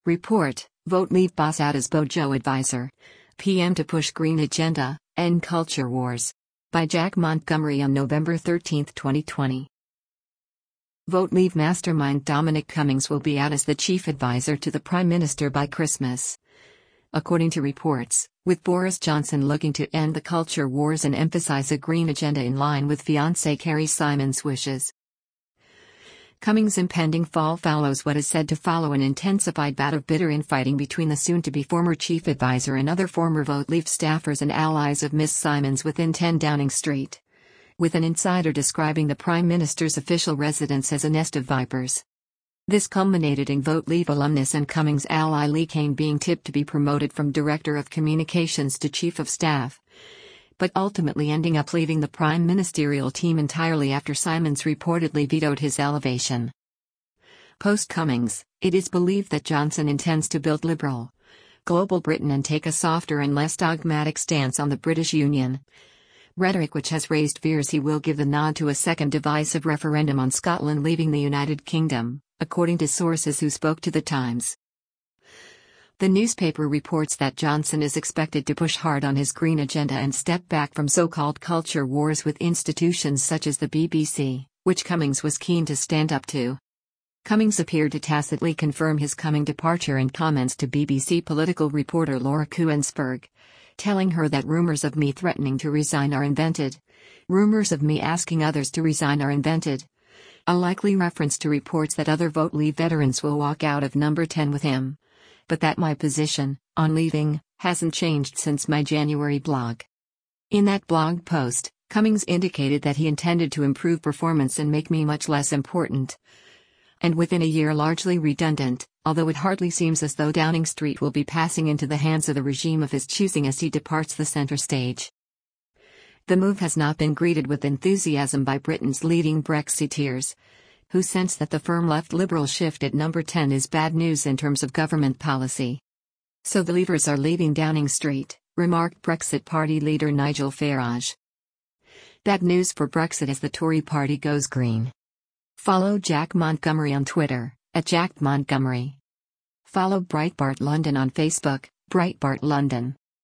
Report, Vote Leave boss out as Bojo advisor. PM to push Green agenda, end culture wars. By Jack Montgomery on November 13, 2020. Vote Leave mastermind Dominic Cummings will be out as the chief advisor to the Prime Minister by Christmas. According to reports, with Boris Johnson looking to end the culture wars and emphasize a green agenda in line with fiancée Carrie Simons' wishes. Cummings' impending fall follows what is said to follow an intensified bout of bitter infighting between the soon-to-be former chief advisor and other former Vote Leave staffers and allies of Ms. Simons within 10 Downing Street. With an insider describing the Prime Minister's official residence as a nest of vipers. This culminated in Vote Leave alumnus and Cummings ally Lee Cain being tipped to be promoted from Director of Communications to Chief of Staff, but ultimately ending up leaving the prime ministerial team entirely after Simons reportedly vetoed his elevation. Post-Cummings, it is believed that Johnson intends to build liberal, global Britain and take a softer and less dogmatic stance on the British Union. Rhetoric which has raised fears he will give the nod to a second divisive referendum on Scotland leaving the United Kingdom, according to sources who spoke to The Times. The newspaper reports that Johnson is expected to push hard on his green agenda and step back from so-called culture wars with institutions such as the BBC, which Cummings was keen to stand up to. Cummings appeared to tacitly confirm his coming departure in comments to BBC political reporter Laura Kuenssberg, telling her that rumors of me threatening to resign are invented. Rumors of me asking others to resign are invented. A likely reference to reports that other Vote Leave veterans will walk out of Number 10 with him. But that my position, on leaving, hasn't changed since my January blog. In that blog post, Cummings indicated that he intended to improve performance and make me much less important. And within a year largely redundant, although it hardly seems as though Downing Street will be passing into the hands of the regime of his choosing as he departs the centre stage. The move has not been greeted with enthusiasm by Britain's leading Brexiteers, who sense that the firm left Liberal shift at Number 10 is bad news in terms of government policy. So the Leavers are leaving Downing Street, remarked Brexit Party leader Nigel Farage. Bad news for Brexit as the Tory party goes green. Follow Jack Montgomery on Twitter, @JackMontgomery. Follow Breitbart London on Facebook, Breitbart London.